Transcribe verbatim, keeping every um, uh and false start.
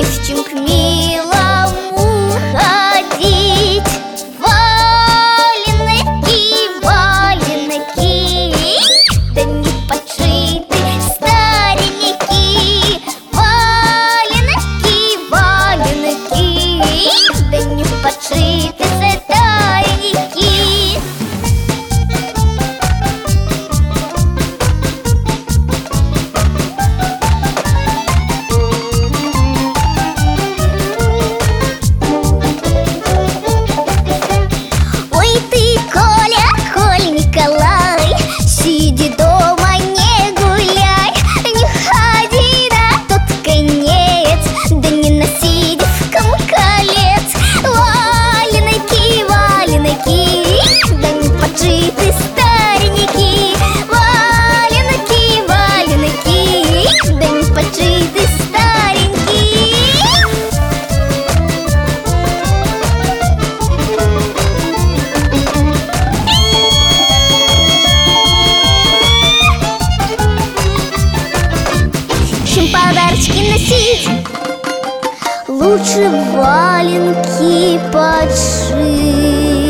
не с чем к милому ходить. Валенки, валенки, да не подшиты старенькие. Валенки, валенки, да не подшиты старенькие. Ой ты, Коля, Коль Николай, сиди дома, не гуляй, не ходи на тот конец, да не носи девкам колец. Валенки, валенки, да не подшиты старенькие. Валенки, валенки, да не подшиты старенькие. Чем подарочки носить, лучше валенки подшить.